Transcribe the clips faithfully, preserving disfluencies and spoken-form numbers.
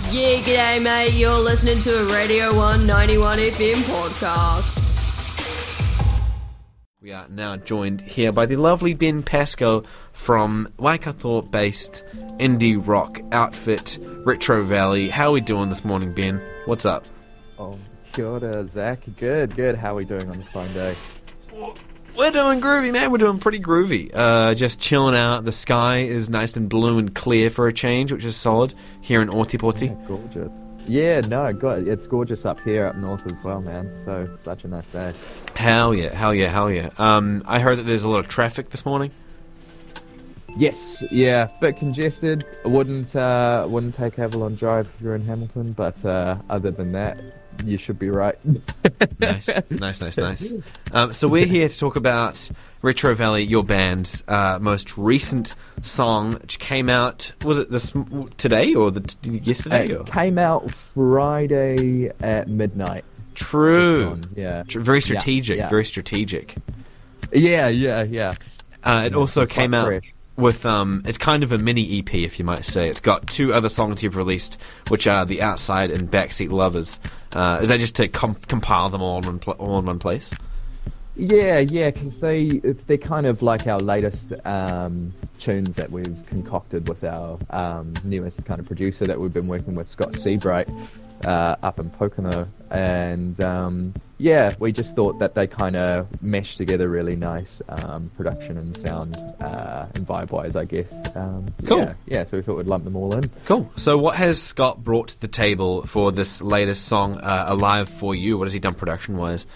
Yeah, g'day mate, you're listening to a Radio one ninety-one F M podcast. We are now joined here by the lovely Ben Pascoe from Waikato-based indie rock outfit Retro Valley. How are we doing this morning, Ben? What's up? Oh, kia ora, Zach. Good, good. How are we doing on this fine day? We're doing groovy, man. We're doing pretty groovy. Uh, just chilling out. The sky is nice and blue and clear for a change, which is solid here in Otipoti. Yeah, gorgeous. Yeah, no, God, it's gorgeous up here up north as well, man. So, such a nice day. Hell yeah, hell yeah, hell yeah. Um, I heard that there's a lot of traffic this morning. Yes, yeah, bit congested. Wouldn't uh, wouldn't take Avalon Drive if you're in Hamilton, but uh, other than that, you should be right. Nice, nice, nice, nice. Um, so we're here to talk about Retro Valley, your band's uh, most recent song, which came out, was it this today or the, yesterday? It or? came out Friday at midnight. True. Gone, yeah. Tr- very strategic, Yeah, yeah. very strategic. Yeah, yeah, yeah. Uh, it Yeah, also it's came quite out fresh. with, um, it's kind of a mini E P, if you might say. It's got two other songs you've released, which are The Outside and Backseat Lovers. Uh, is that just to com- compile them all in, one pl- all in one place? Yeah, yeah, because they, they're kind of like our latest um, tunes that we've concocted with our um, newest kind of producer that we've been working with, Scott Seabright, uh, up in Pocono. And um, yeah, we just thought that they kind of meshed together really nice, um, production and sound uh, and vibe-wise, I guess. Um, Cool. Yeah, yeah, so we thought we'd lump them all in. Cool. So what has Scott brought to the table for this latest song, uh, Alive For You? What has he done production-wise?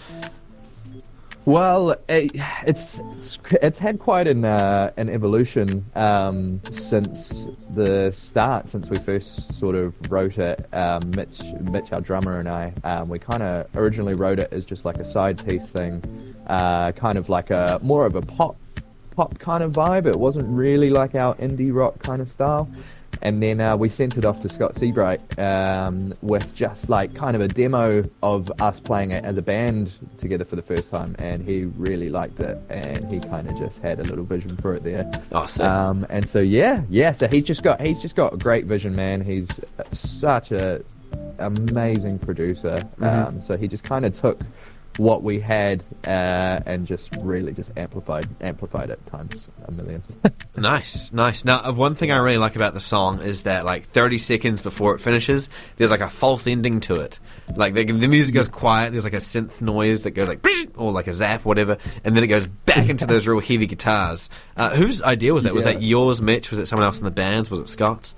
Well, it, it's, it's it's had quite an uh, an evolution um, since the start, since we first sort of wrote it. Um, Mitch, Mitch, our drummer, and I, um, we kind of originally wrote it as just like a side piece thing, uh, kind of like a more of a pop pop kind of vibe. It wasn't really like our indie rock kind of style. And then uh, we sent it off to Scott Seabright um, with just like kind of a demo of us playing it as a band together for the first time, and he really liked it, and he kind of just had a little vision for it there. Oh, sick. Um, and so yeah, yeah. So he's just got he's just got a great vision, man. He's such a amazing producer. Mm-hmm. Um, so he just kind of took what we had uh, and just really just amplified amplified it times a million. Nice, nice. Now, uh, one thing I really like about the song is that, like, thirty seconds before it finishes, there's, like, a false ending to it. Like, the, the music goes quiet, there's, like, a synth noise that goes, like, or, like, a zap, whatever, and then it goes back into those real heavy guitars. Uh, whose idea was that? Was Yeah. that yours, Mitch? Was it someone else in the band? Was it Scott's?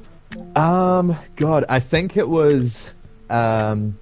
Um, God, I think it was, um,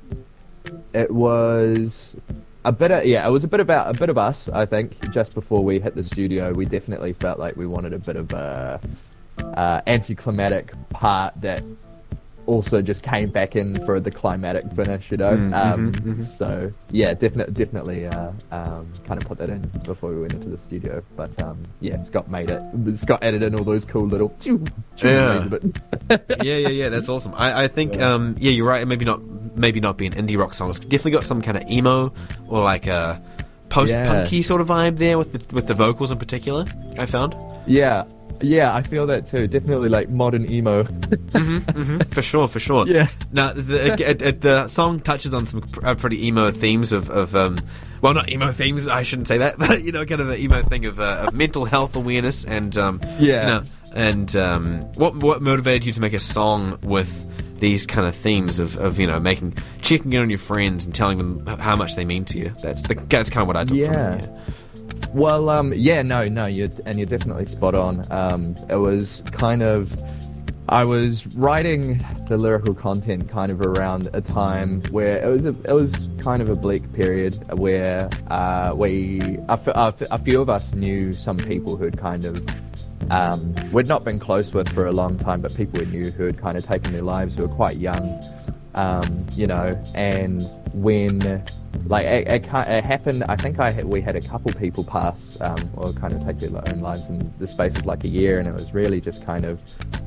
it was a bit of, yeah, it was a bit about, a bit of us, I think, just before we hit the studio. We definitely felt like we wanted a bit of a, uh, anticlimactic part that also just came back in for the climatic finish, you know? Mm, um, mhm, mhm. So, yeah, definitely, definitely, uh, um, kind of put that in before we went into the studio. But, um, yeah, Scott made it. Scott added in all those cool little choo, choo Yeah. noise a bit. yeah, yeah, yeah. That's awesome. I, I think, Yeah. um, yeah, you're right. Maybe not, maybe not be an indie rock song. It's definitely got some kind of emo or like a post-punky sort of vibe there with the with the vocals in particular. I found. Yeah, yeah, I feel that too. Definitely like modern emo. hmm hmm for sure, for sure. Yeah. Now, the, it, it, it, the song touches on some pr- uh, pretty emo themes of, of um, well, not emo themes. I shouldn't say that, but you know, kind of an emo thing of, uh, of mental health awareness and um, Yeah. you know, and um, what what motivated you to make a song with these kind of themes of, of you know making checking in on your friends and telling them h- how much they mean to you. That's the, that's kind of what I took Yeah. from it. Well, um, yeah, no, no, you're, and you're definitely spot on. Um, it was kind of, I was writing the lyrical content kind of around a time where it was a, it was kind of a bleak period where uh, we, a, f- a, f- a few of us knew some people who had kind of, um, we'd not been close with for a long time, but people we knew who had kind of taken their lives who were quite young, um, you know, and when like it, it, ki- it happened, I think I had, we had a couple people pass um, or kind of take their own lives in the space of like a year, and it was really just kind of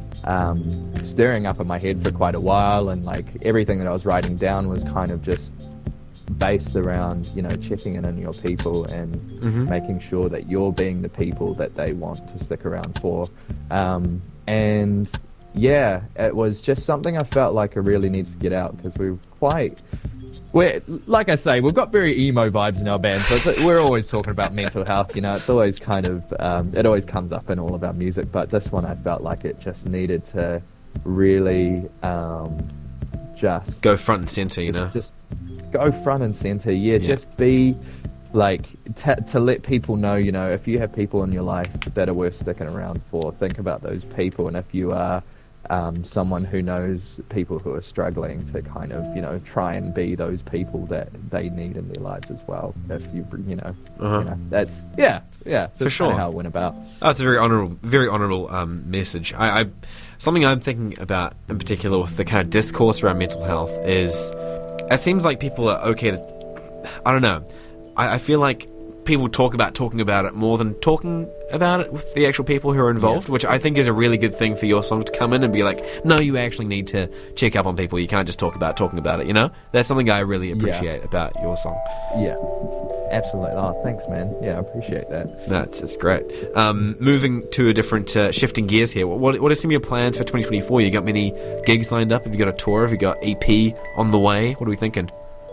um, stirring up in my head for quite a while, and like everything that I was writing down was kind of just based around, you know, checking in on your people and Mhm. making sure that you're being the people that they want to stick around for. Um, and yeah, it was just something I felt like I really needed to get out because we were quite. We're, like I say, we've got very emo vibes in our band, so it's, we're always talking about mental health, you know, it's always kind of, um, it always comes up in all of our music, but this one I felt like it just needed to really um, just... Go front and centre, you just, know? Just go front and centre, yeah, Yeah. just be, like, t- to let people know, you know, if you have people in your life that are worth sticking around for, think about those people, and if you are... Um, someone who knows people who are struggling to kind of, you know, try and be those people that they need in their lives as well. If you, you know, Uh-huh. you know that's, yeah, yeah. So For that's kinda sure. how it went about. Oh, it's a very honourable, very honourable um, message. I, I something I'm thinking about in particular with the kind of discourse around mental health is, it seems like people are okay to, I don't know, I, I feel like people talk about talking about it more than talking about it with the actual people who are involved, Yeah. which I think is a really good thing for your song to come in and be like, no, you actually need to check up on people. You can't just talk about talking about it, you know? That's something I really appreciate Yeah. about your song. Yeah, absolutely. Oh, thanks, man. Yeah, I appreciate that. No, it's, it's great. Um, moving to a different, uh, shifting gears here. What, what are some of your plans for twenty twenty-four? You got many gigs lined up? Have you got a tour? Have you got E P on the way? What are we thinking?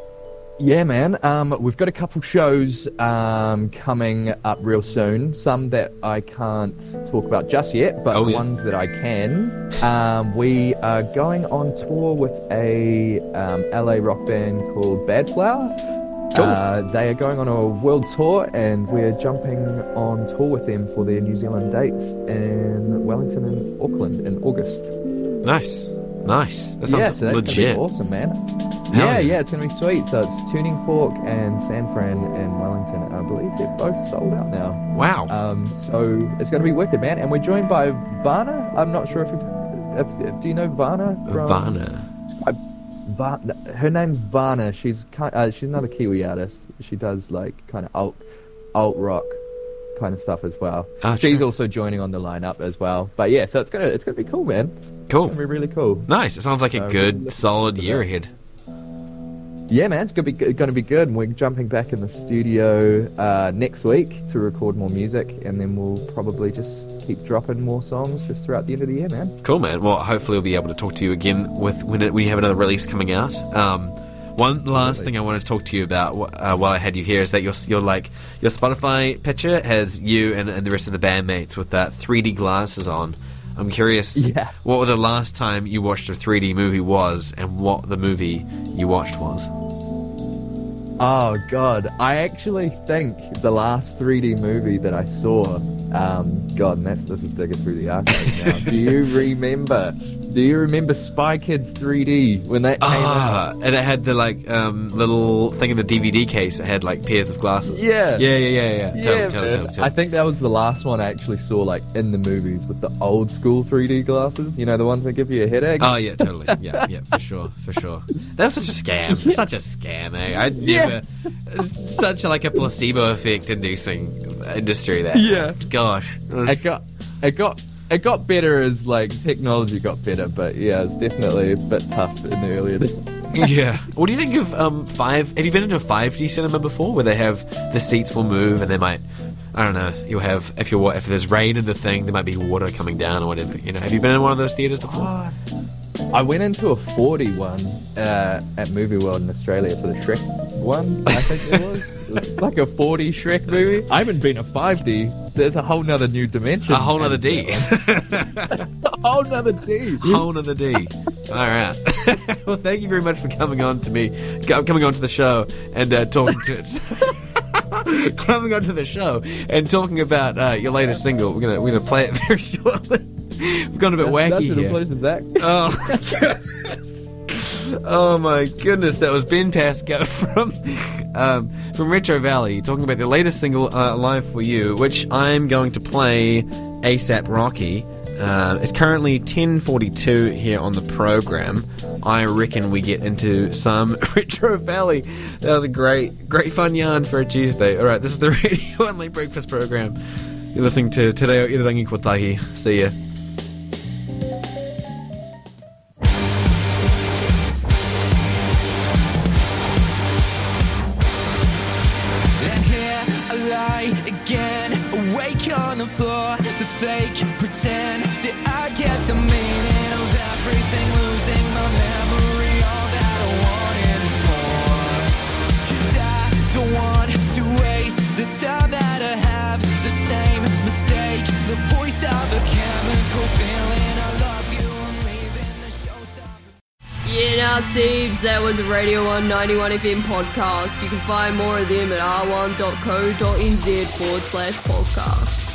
Yeah, man. Um, we've got a couple shows um, coming up real soon. Some that I can't talk about just yet, but Oh, yeah. ones that I can. Um, we are going on tour with a um, L A rock band called Bad Flower. Cool. Uh, they are going on a world tour, and we're jumping on tour with them for their New Zealand dates in Wellington and Auckland in August. Nice. Nice. That sounds Yeah, so that's legit. gonna be awesome, man. Hell Yeah, yeah. yeah, it's gonna be sweet. So it's Tuning Fork and San Fran and Wellington. I believe they're both sold out now. Wow. Um, so it's gonna be wicked, man. And we're joined by Varna. I'm not sure if you, if, if do you know Varna from Varna. I, Va- her name's Varna. She's kind. Uh, she's another Kiwi artist. She does like kind of alt alt rock kind of stuff as well. Ah, She's true. also joining on the lineup as well. But yeah, so it's gonna it's gonna be cool, man. It's Cool. gonna be really cool. Nice. It sounds like a So, good, really solid looking year forward to ahead. Yeah, man, it's gonna be going to be good. And we're jumping back in the studio uh, next week to record more music, and then we'll probably just keep dropping more songs just throughout the end of the year, man. Cool, man. Well, hopefully we'll be able to talk to you again with when, it, when you have another release coming out. Um, one last thing I wanted to talk to you about uh, while I had you here is that your your like your Spotify picture has you and, and the rest of the bandmates with that three D glasses on. I'm curious, Yeah. what the last time you watched a three D movie was, and what the movie you watched was. Oh God, I actually think the last three D movie that I saw, um, God, and that's, this is digging through the archives now. Do you remember? Do you remember Spy Kids three D when that came Ah, out? and it had the like um, little thing in the D V D case. It had like pairs of glasses. Yeah. yeah, yeah, yeah, yeah. Yeah, Totally, totally, man. totally, totally. I think that was the last one I actually saw, like in the movies with the old school three D glasses. You know, the ones that give you a headache. Oh yeah, totally. Yeah, yeah, for sure, for sure. That was such a scam. Such a scam, eh? I never. It's such a, like a placebo effect inducing industry. That. Yeah. Gosh. It, was- It got, it got, it got better as like technology got better, but yeah, it's definitely a bit tough in the earlier days. Yeah. What do you think of um five? Have you been into a five D cinema before, where they have the seats will move and they might. I don't know. You'll have if you're if there's rain in the thing, there might be water coming down or whatever. You know. Have you been in one of those theaters before? I went into a forty one uh, at Movie World in Australia for the Shrek one, I think it was. It was like a forty Shrek movie. I haven't been a five D. There's a whole nother new dimension. A whole nother D. a whole nother D. Whole nother D. All right. Well, thank you very much for coming on to me, co- coming on to the show and uh, talking to it. coming on to the show and talking about uh, your latest single. We're gonna we're gonna play it very shortly. We've gone a bit wacky That's here. the place is that. Oh my goodness. Oh my goodness, that was Ben Pascoe from um, from Retro Valley talking about the latest single, uh, Live For You, which I'm going to play ASAP Rocky. Uh, it's currently ten forty-two here on the program. I reckon we get into some Retro Valley. That was a great, great fun yarn for a Tuesday. Alright, this is the Radio Only Breakfast Program. You're listening to Te Reo Irirangi Kotahi. See ya. And here I lie again, awake on the floor. The fake pretend, did I get the meaning Yeah, now, Siebes, that was a Radio one ninety-one F M podcast. You can find more of them at r one dot co dot n z forward slash podcast.